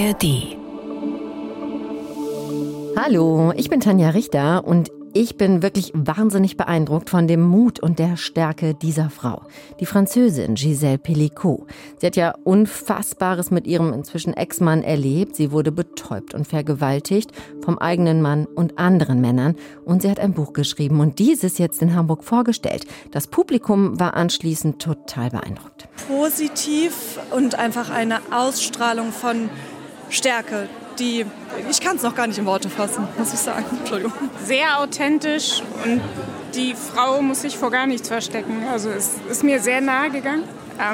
ARD. Hallo, ich bin Tanja Richter und ich bin wirklich wahnsinnig beeindruckt von dem Mut und der Stärke dieser Frau. Die Französin Gisèle Pelicot. Sie hat ja Unfassbares mit ihrem inzwischen Ex-Mann erlebt. Sie wurde betäubt und vergewaltigt vom eigenen Mann und anderen Männern. Und sie hat ein Buch geschrieben und dieses jetzt in Hamburg vorgestellt. Das Publikum war anschließend total beeindruckt. Positiv und einfach eine Ausstrahlung von Stärke, die ich kann es noch gar nicht in Worte fassen, muss ich sagen. Entschuldigung. Sehr authentisch und die Frau muss sich vor gar nichts verstecken. Also es ist mir sehr nahe gegangen.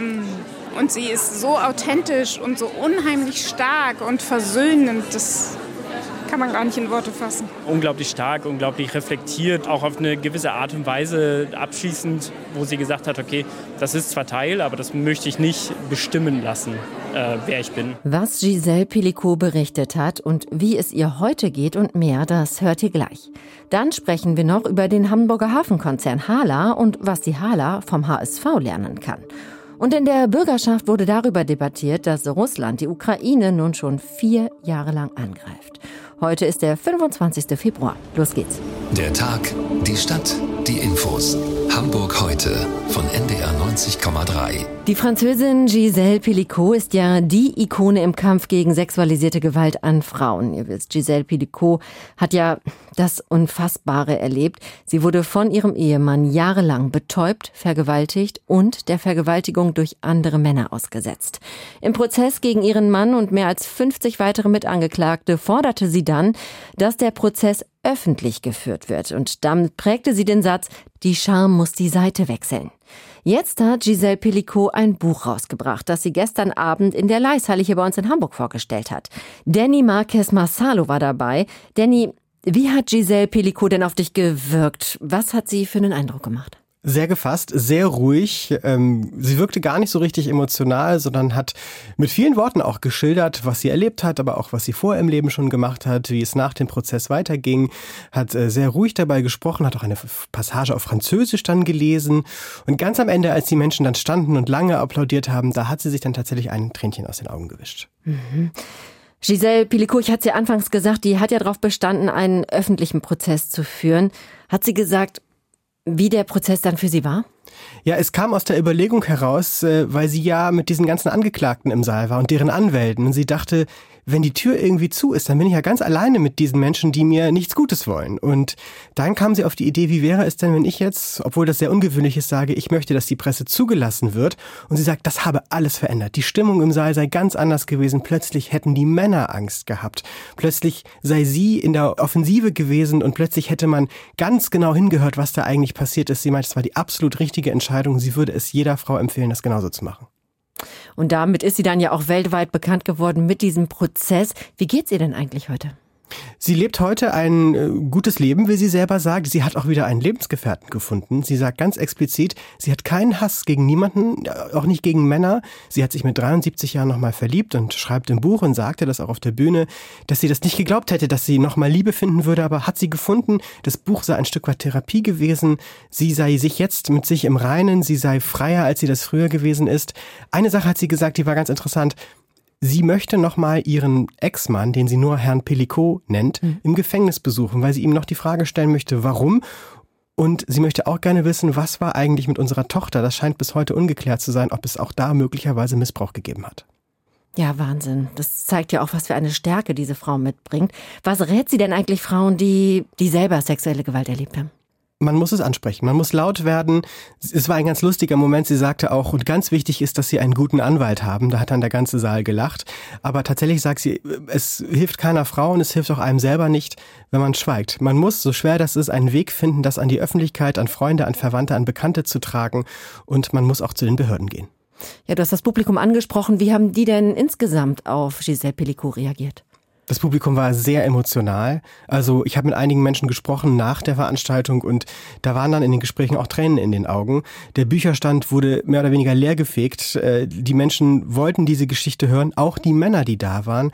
Und sie ist so authentisch und so unheimlich stark und versöhnend. Das kann man gar nicht in Worte fassen. Unglaublich stark, unglaublich reflektiert, auch auf eine gewisse Art und Weise abschließend, wo sie gesagt hat, okay, das ist zwar Teil, aber das möchte ich nicht bestimmen lassen, wer ich bin. Was Gisèle Pelicot berichtet hat und wie es ihr heute geht und mehr, das hört ihr gleich. Dann sprechen wir noch über den Hamburger Hafenkonzern HHLA und was die HHLA vom HSV lernen kann. Und in der Bürgerschaft wurde darüber debattiert, dass Russland die Ukraine nun schon 4 Jahre lang angreift. Heute ist der 25. Februar. Los geht's. Der Tag, die Stadt, die Infos. Hamburg heute von NDR 90,3. Die Französin Gisèle Pelicot ist ja die Ikone im Kampf gegen sexualisierte Gewalt an Frauen. Ihr wisst, Gisèle Pelicot hat ja das Unfassbare erlebt. Sie wurde von ihrem Ehemann jahrelang betäubt, vergewaltigt und der Vergewaltigung durch andere Männer ausgesetzt. Im Prozess gegen ihren Mann und mehr als 50 weitere Mitangeklagte forderte sie dann, dass der Prozess öffentlich geführt wird. Und damit prägte sie den Satz, die Scham muss die Seite wechseln. Jetzt hat Gisèle Pelicot ein Buch rausgebracht, das sie gestern Abend in der Leishalle hier bei uns in Hamburg vorgestellt hat. Danny Marquez Marsalo war dabei. Danny, wie hat Gisèle Pelicot denn auf dich gewirkt? Was hat sie für einen Eindruck gemacht? Sehr gefasst, sehr ruhig. Sie wirkte gar nicht so richtig emotional, sondern hat mit vielen Worten auch geschildert, was sie erlebt hat, aber auch was sie vorher im Leben schon gemacht hat, wie es nach dem Prozess weiterging. Hat sehr ruhig dabei gesprochen, hat auch eine Passage auf Französisch dann gelesen. Und ganz am Ende, als die Menschen dann standen und lange applaudiert haben, da hat sie sich dann tatsächlich ein Tränchen aus den Augen gewischt. Mhm. Gisèle Pelicot, ich hatte es ja anfangs gesagt, die hat ja darauf bestanden, einen öffentlichen Prozess zu führen. Hat sie gesagt, wie der Prozess dann für sie war? Ja, es kam aus der Überlegung heraus, weil sie ja mit diesen ganzen Angeklagten im Saal war und deren Anwälten. Und sie dachte, wenn die Tür irgendwie zu ist, dann bin ich ja ganz alleine mit diesen Menschen, die mir nichts Gutes wollen. Und dann kam sie auf die Idee, wie wäre es denn, wenn ich jetzt, obwohl das sehr ungewöhnlich ist, sage, ich möchte, dass die Presse zugelassen wird. Und sie sagt, das habe alles verändert. Die Stimmung im Saal sei ganz anders gewesen. Plötzlich hätten die Männer Angst gehabt. Plötzlich sei sie in der Offensive gewesen und plötzlich hätte man ganz genau hingehört, was da eigentlich passiert ist. Sie meint, es war die absolut richtige Entscheidung. Sie würde es jeder Frau empfehlen, das genauso zu machen. Und damit ist sie dann ja auch weltweit bekannt geworden mit diesem Prozess. Wie geht's ihr denn eigentlich heute? Sie lebt heute ein gutes Leben, wie sie selber sagt. Sie hat auch wieder einen Lebensgefährten gefunden. Sie sagt ganz explizit, sie hat keinen Hass gegen niemanden, auch nicht gegen Männer. Sie hat sich mit 73 Jahren nochmal verliebt und schreibt im Buch und sagte das auch auf der Bühne, dass sie das nicht geglaubt hätte, dass sie nochmal Liebe finden würde, aber hat sie gefunden. Das Buch sei ein Stück weit Therapie gewesen. Sie sei sich jetzt mit sich im Reinen. Sie sei freier, als sie das früher gewesen ist. Eine Sache hat sie gesagt, die war ganz interessant. Sie möchte nochmal ihren Ex-Mann, den sie nur Herrn Pelicot nennt, im Gefängnis besuchen, weil sie ihm noch die Frage stellen möchte, warum? Und sie möchte auch gerne wissen, was war eigentlich mit unserer Tochter? Das scheint bis heute ungeklärt zu sein, ob es auch da möglicherweise Missbrauch gegeben hat. Ja, Wahnsinn. Das zeigt ja auch, was für eine Stärke diese Frau mitbringt. Was rät sie denn eigentlich Frauen, die selber sexuelle Gewalt erlebt haben? Man muss es ansprechen, man muss laut werden. Es war ein ganz lustiger Moment, sie sagte auch, und ganz wichtig ist, dass sie einen guten Anwalt haben. Da hat dann der ganze Saal gelacht. Aber tatsächlich sagt sie, es hilft keiner Frau und es hilft auch einem selber nicht, wenn man schweigt. Man muss, so schwer das ist, einen Weg finden, das an die Öffentlichkeit, an Freunde, an Verwandte, an Bekannte zu tragen. Und man muss auch zu den Behörden gehen. Ja, du hast das Publikum angesprochen. Wie haben die denn insgesamt auf Gisèle Pelicot reagiert? Das Publikum war sehr emotional. Also ich habe mit einigen Menschen gesprochen nach der Veranstaltung und da waren dann in den Gesprächen auch Tränen in den Augen. Der Bücherstand wurde mehr oder weniger leergefegt. Die Menschen wollten diese Geschichte hören, auch die Männer, die da waren.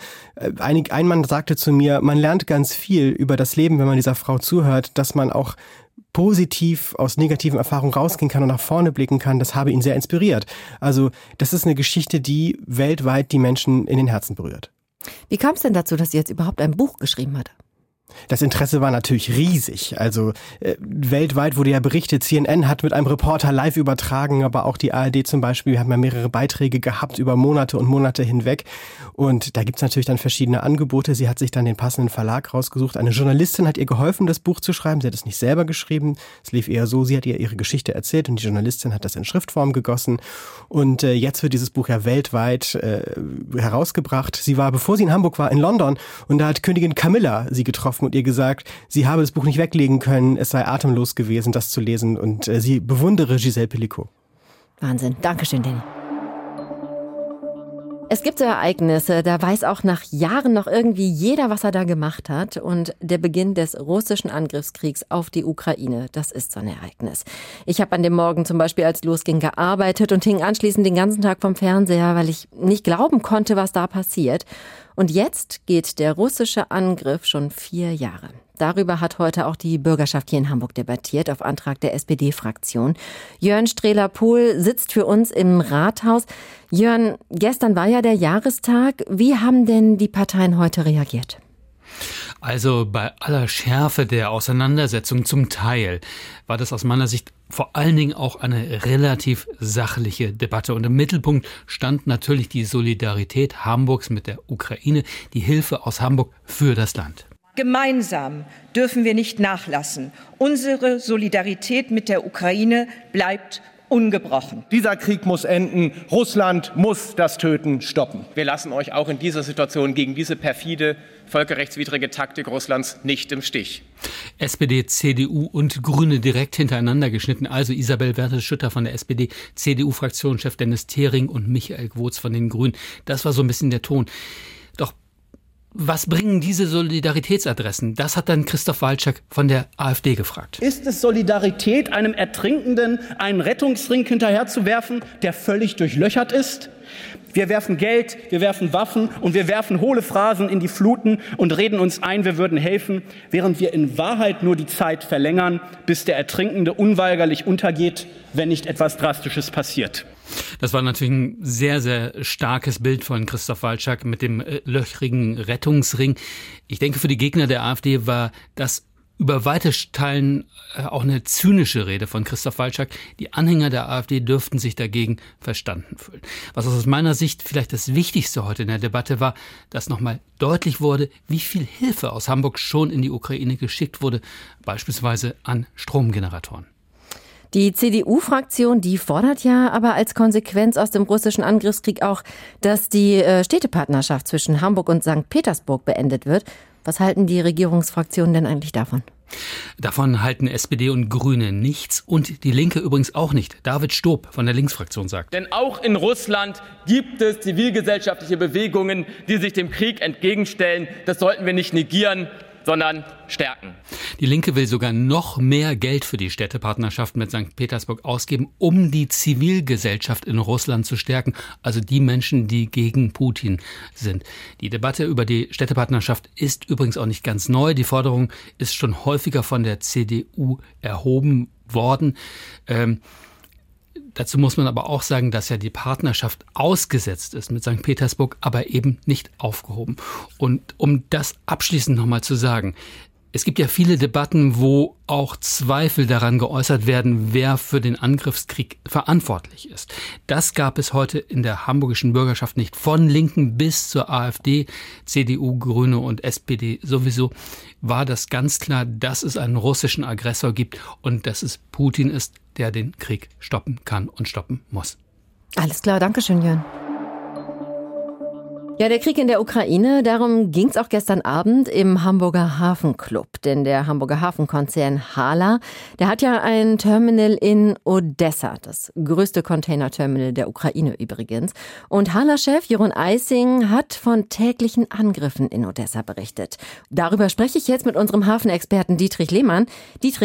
Ein Mann sagte zu mir, man lernt ganz viel über das Leben, wenn man dieser Frau zuhört, dass man auch positiv aus negativen Erfahrungen rausgehen kann und nach vorne blicken kann. Das habe ihn sehr inspiriert. Also das ist eine Geschichte, die weltweit die Menschen in den Herzen berührt. Wie kam es denn dazu, dass sie jetzt überhaupt ein Buch geschrieben hat? Das Interesse war natürlich riesig. Also weltweit wurde ja berichtet, CNN hat mit einem Reporter live übertragen, aber auch die ARD zum Beispiel. Wir haben ja mehrere Beiträge gehabt über Monate und Monate hinweg. Und da gibt's natürlich dann verschiedene Angebote. Sie hat sich dann den passenden Verlag rausgesucht. Eine Journalistin hat ihr geholfen, das Buch zu schreiben. Sie hat es nicht selber geschrieben. Es lief eher so, sie hat ihr ihre Geschichte erzählt und die Journalistin hat das in Schriftform gegossen. Und jetzt wird dieses Buch ja weltweit herausgebracht. Sie war, bevor sie in Hamburg war, in London und da hat Königin Camilla sie getroffen und ihr gesagt, sie habe das Buch nicht weglegen können, es sei atemlos gewesen, das zu lesen und sie bewundere Gisèle Pelicot. Wahnsinn. Dankeschön, Danny. Es gibt so Ereignisse, da weiß auch nach Jahren noch irgendwie jeder, was er da gemacht hat. Und der Beginn des russischen Angriffskriegs auf die Ukraine, das ist so ein Ereignis. Ich habe an dem Morgen zum Beispiel, als losging, gearbeitet und hing anschließend den ganzen Tag vom Fernseher, weil ich nicht glauben konnte, was da passiert. Und jetzt geht der russische Angriff schon 4 Jahre. Darüber hat heute auch die Bürgerschaft hier in Hamburg debattiert, auf Antrag der SPD-Fraktion. Jörn Strehler-Pohl sitzt für uns im Rathaus. Jörn, gestern war ja der Jahrestag. Wie haben denn die Parteien heute reagiert? Also bei aller Schärfe der Auseinandersetzung zum Teil war das aus meiner Sicht vor allen Dingen auch eine relativ sachliche Debatte. Und im Mittelpunkt stand natürlich die Solidarität Hamburgs mit der Ukraine, die Hilfe aus Hamburg für das Land. Gemeinsam dürfen wir nicht nachlassen. Unsere Solidarität mit der Ukraine bleibt ungebrochen. Dieser Krieg muss enden. Russland muss das Töten stoppen. Wir lassen euch auch in dieser Situation gegen diese perfide, völkerrechtswidrige Taktik Russlands nicht im Stich. SPD, CDU und Grüne direkt hintereinander geschnitten. Also Isabel Wertes-Schütter von der SPD, CDU-Fraktionschef Dennis Thering und Michael Gwotz von den Grünen. Das war so ein bisschen der Ton. Doch was bringen diese Solidaritätsadressen? Das hat dann Christoph Walczak von der AfD gefragt. Ist es Solidarität, einem Ertrinkenden einen Rettungsring hinterherzuwerfen, der völlig durchlöchert ist? Wir werfen Geld, wir werfen Waffen und wir werfen hohle Phrasen in die Fluten und reden uns ein, wir würden helfen, während wir in Wahrheit nur die Zeit verlängern, bis der Ertrinkende unweigerlich untergeht, wenn nicht etwas Drastisches passiert. Das war natürlich ein sehr, sehr starkes Bild von Christoph Walczak mit dem löchrigen Rettungsring. Ich denke, für die Gegner der AfD war das über weite Teilen auch eine zynische Rede von Christoph Walczak. Die Anhänger der AfD dürften sich dagegen verstanden fühlen. Was aus meiner Sicht vielleicht das Wichtigste heute in der Debatte war, dass nochmal deutlich wurde, wie viel Hilfe aus Hamburg schon in die Ukraine geschickt wurde, beispielsweise an Stromgeneratoren. Die CDU-Fraktion, die fordert ja aber als Konsequenz aus dem russischen Angriffskrieg auch, dass die Städtepartnerschaft zwischen Hamburg und St. Petersburg beendet wird. Was halten die Regierungsfraktionen denn eigentlich davon? Davon halten SPD und Grüne nichts und die Linke übrigens auch nicht. David Stob von der Linksfraktion sagt: Denn auch in Russland gibt es zivilgesellschaftliche Bewegungen, die sich dem Krieg entgegenstellen. Das sollten wir nicht negieren, sondern stärken. Die Linke will sogar noch mehr Geld für die Städtepartnerschaft mit St. Petersburg ausgeben, um die Zivilgesellschaft in Russland zu stärken, also die Menschen, die gegen Putin sind. Die Debatte über die Städtepartnerschaft ist übrigens auch nicht ganz neu. Die Forderung ist schon häufiger von der CDU erhoben worden. Dazu muss man aber auch sagen, dass ja die Partnerschaft ausgesetzt ist mit St. Petersburg, aber eben nicht aufgehoben. Und um das abschließend nochmal zu sagen, es gibt ja viele Debatten, wo auch Zweifel daran geäußert werden, wer für den Angriffskrieg verantwortlich ist. Das gab es heute in der hamburgischen Bürgerschaft nicht. Von Linken bis zur AfD, CDU, Grüne und SPD sowieso war das ganz klar, dass es einen russischen Aggressor gibt und dass es Putin ist, der den Krieg stoppen kann und stoppen muss. Alles klar, danke schön, Jörn. Ja, der Krieg in der Ukraine, darum ging es auch gestern Abend im Hamburger Hafenclub. Denn der Hamburger Hafenkonzern HHLA, der hat ja ein Terminal in Odessa, das größte Containerterminal der Ukraine übrigens. Und HHLA-Chef Jeroen Eissing hat von täglichen Angriffen in Odessa berichtet. Darüber spreche ich jetzt mit unserem Hafenexperten Dietrich Lehmann. Dietrich,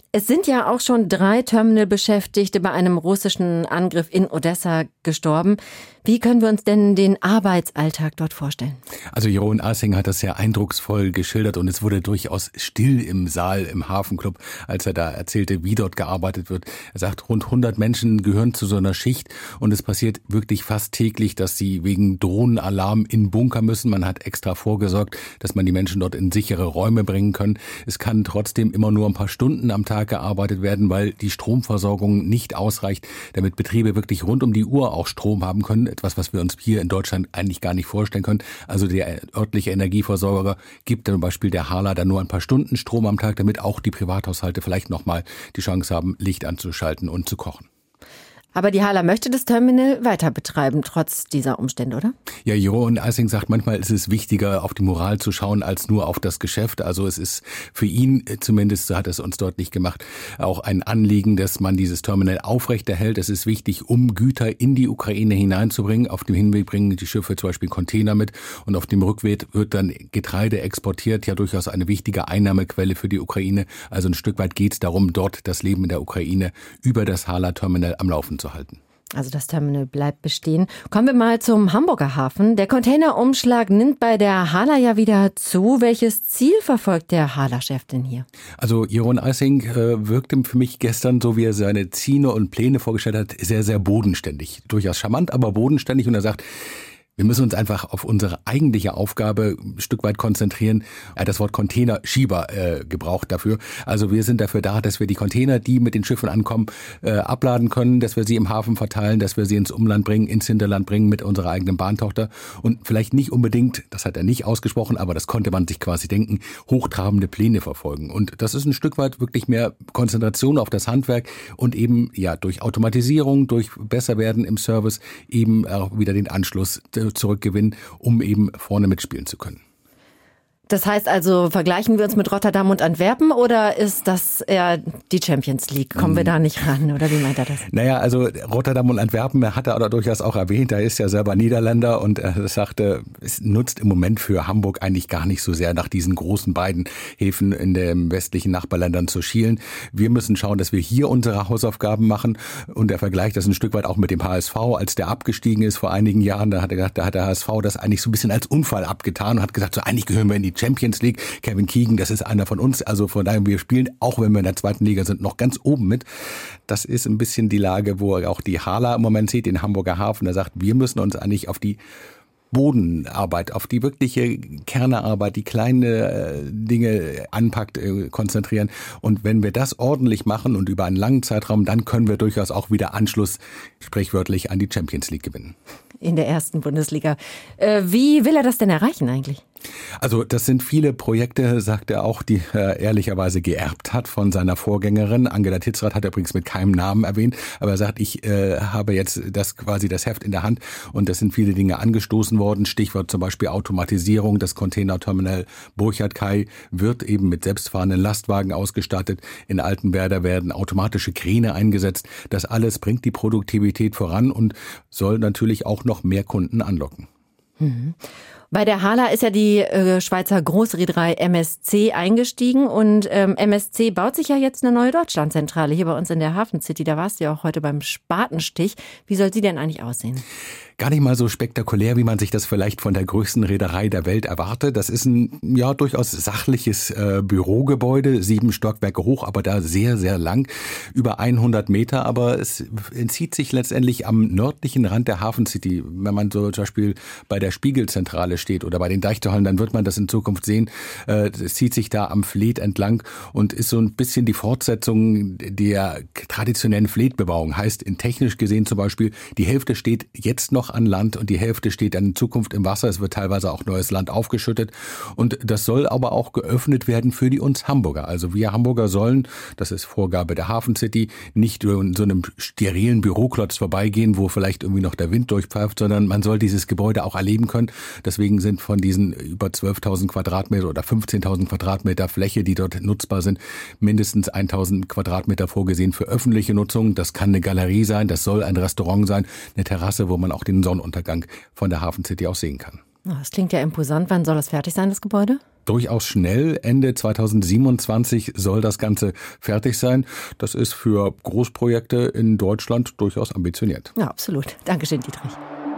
Es sind ja auch schon 3 Terminalbeschäftigte bei einem russischen Angriff in Odessa gestorben. Wie können wir uns denn den Arbeitsalltag dort vorstellen? Also Jeroen Assing hat das sehr eindrucksvoll geschildert und es wurde durchaus still im Saal im Hafenclub, als er da erzählte, wie dort gearbeitet wird. Er sagt, rund 100 Menschen gehören zu so einer Schicht und es passiert wirklich fast täglich, dass sie wegen Drohnenalarm in Bunker müssen. Man hat extra vorgesorgt, dass man die Menschen dort in sichere Räume bringen kann. Es kann trotzdem immer nur ein paar Stunden am Tag gearbeitet werden, weil die Stromversorgung nicht ausreicht, damit Betriebe wirklich rund um die Uhr auch Strom haben können. Etwas, was wir uns hier in Deutschland eigentlich gar nicht vorstellen können. Also der örtliche Energieversorger gibt zum Beispiel der Hala dann nur ein paar Stunden Strom am Tag, damit auch die Privathaushalte vielleicht nochmal die Chance haben, Licht anzuschalten und zu kochen. Aber die Hala möchte das Terminal weiter betreiben, trotz dieser Umstände, oder? Ja, Jeroen Assing sagt, manchmal ist es wichtiger, auf die Moral zu schauen, als nur auf das Geschäft. Also es ist für ihn, zumindest so hat es uns deutlich gemacht, auch ein Anliegen, dass man dieses Terminal aufrechterhält. Es ist wichtig, um Güter in die Ukraine hineinzubringen. Auf dem Hinweg bringen die Schiffe zum Beispiel Container mit und auf dem Rückweg wird dann Getreide exportiert. Ja, durchaus eine wichtige Einnahmequelle für die Ukraine. Also ein Stück weit geht es darum, dort das Leben in der Ukraine über das Hala-Terminal am Laufen zu halten. Also das Terminal bleibt bestehen. Kommen wir mal zum Hamburger Hafen. Der Containerumschlag nimmt bei der Hala ja wieder zu. Welches Ziel verfolgt der Hala-Chef denn hier? Also Jeroen Assing wirkte für mich gestern, so wie er seine Ziele und Pläne vorgestellt hat, sehr, sehr bodenständig. Durchaus charmant, aber bodenständig. Und er sagt, wir müssen uns einfach auf unsere eigentliche Aufgabe ein Stück weit konzentrieren. Er hat das Wort Containerschieber gebraucht dafür. Also wir sind dafür da, dass wir die Container, die mit den Schiffen ankommen, abladen können, dass wir sie im Hafen verteilen, dass wir sie ins Umland bringen, ins Hinterland bringen mit unserer eigenen Bahntochter. Und vielleicht nicht unbedingt, das hat er nicht ausgesprochen, aber das konnte man sich quasi denken, hochtrabende Pläne verfolgen. Und das ist ein Stück weit wirklich mehr Konzentration auf das Handwerk und eben ja durch Automatisierung, durch Besserwerden im Service eben auch wieder den Anschluss zurückgewinnen, um eben vorne mitspielen zu können. Das heißt also, vergleichen wir uns mit Rotterdam und Antwerpen oder ist das eher die Champions League? Kommen wir da nicht ran oder wie meint er das? Naja, also Rotterdam und Antwerpen hat er durchaus auch erwähnt. Er ist ja selber Niederländer und er sagte, es nutzt im Moment für Hamburg eigentlich gar nicht so sehr, nach diesen großen beiden Häfen in den westlichen Nachbarländern zu schielen. Wir müssen schauen, dass wir hier unsere Hausaufgaben machen und er vergleicht das ein Stück weit auch mit dem HSV, als der abgestiegen ist vor einigen Jahren. Da hat er gesagt, da hat der HSV das eigentlich so ein bisschen als Unfall abgetan und hat gesagt, so eigentlich gehören wir in die Champions League. Kevin Keegan, das ist einer von uns. Also von daher, wir spielen, auch wenn wir in der zweiten Liga sind, noch ganz oben mit. Das ist ein bisschen die Lage, wo auch die Hala im Moment sieht, den Hamburger Hafen. Er sagt, wir müssen uns eigentlich auf die Bodenarbeit, auf die wirkliche Kernearbeit, die kleine Dinge anpackt, konzentrieren. Und wenn wir das ordentlich machen und über einen langen Zeitraum, dann können wir durchaus auch wieder Anschluss, sprichwörtlich, an die Champions League gewinnen. In der ersten Bundesliga. Wie will er das denn erreichen eigentlich? Also das sind viele Projekte, sagt er auch, die er ehrlicherweise geerbt hat von seiner Vorgängerin. Angela Titzrath hat er übrigens mit keinem Namen erwähnt, aber er sagt, ich habe jetzt das Heft in der Hand und das sind viele Dinge angestoßen worden. Stichwort zum Beispiel Automatisierung. Das Containerterminal Burchard-Kai wird eben mit selbstfahrenden Lastwagen ausgestattet. In Altenwerder werden automatische Kräne eingesetzt. Das alles bringt die Produktivität voran und soll natürlich auch noch mehr Kunden anlocken. Mhm. Bei der Hala ist ja die Schweizer Großreederei MSC eingestiegen und MSC baut sich ja jetzt eine neue Deutschlandzentrale hier bei uns in der Hafen City. Da warst du ja auch heute beim Spatenstich. Wie soll sie denn eigentlich aussehen? Gar nicht mal so spektakulär, wie man sich das vielleicht von der größten Reederei der Welt erwartet. Das ist ein ja durchaus sachliches Bürogebäude, 7 Stockwerke hoch, aber da sehr, sehr lang, über 100 Meter. Aber es entzieht sich letztendlich am nördlichen Rand der Hafen City. Wenn man so zum Beispiel bei der Spiegelzentrale steht oder bei den Deichtorhallen, dann wird man das in Zukunft sehen. Es zieht sich da am Fleet entlang und ist so ein bisschen die Fortsetzung der traditionellen Fleetbebauung. Heißt, in technisch gesehen zum Beispiel, die Hälfte steht jetzt noch an Land und die Hälfte steht dann in Zukunft im Wasser. Es wird teilweise auch neues Land aufgeschüttet und das soll aber auch geöffnet werden für uns Hamburger. Also wir Hamburger sollen, das ist Vorgabe der Hafen City, nicht in so einem sterilen Büroklotz vorbeigehen, wo vielleicht irgendwie noch der Wind durchpfeift, sondern man soll dieses Gebäude auch erleben können. Deswegen sind von diesen über 12.000 Quadratmeter oder 15.000 Quadratmeter Fläche, die dort nutzbar sind, mindestens 1.000 Quadratmeter vorgesehen für öffentliche Nutzung. Das kann eine Galerie sein, das soll ein Restaurant sein, eine Terrasse, wo man auch den Sonnenuntergang von der Hafen City aus sehen kann. Das klingt ja imposant. Wann soll das fertig sein, das Gebäude? durchaus schnell. Ende 2027 soll das Ganze fertig sein. Das ist für Großprojekte in Deutschland durchaus ambitioniert. Ja, absolut. Dankeschön, Dietrich.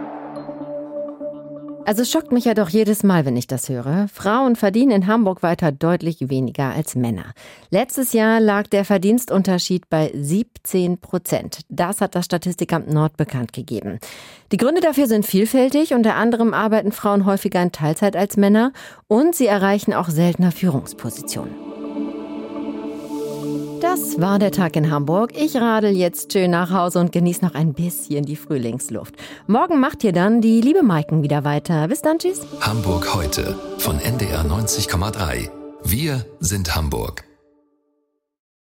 Also es schockt mich ja doch jedes Mal, wenn ich das höre. Frauen verdienen in Hamburg weiter deutlich weniger als Männer. Letztes Jahr lag der Verdienstunterschied bei 17%. Das hat das Statistikamt Nord bekannt gegeben. Die Gründe dafür sind vielfältig. Unter anderem arbeiten Frauen häufiger in Teilzeit als Männer und sie erreichen auch seltener Führungspositionen. Das war der Tag in Hamburg. Ich radel jetzt schön nach Hause und genieße noch ein bisschen die Frühlingsluft. Morgen macht hier dann die liebe Maiken wieder weiter. Bis dann, tschüss. Hamburg heute von NDR 90,3. Wir sind Hamburg.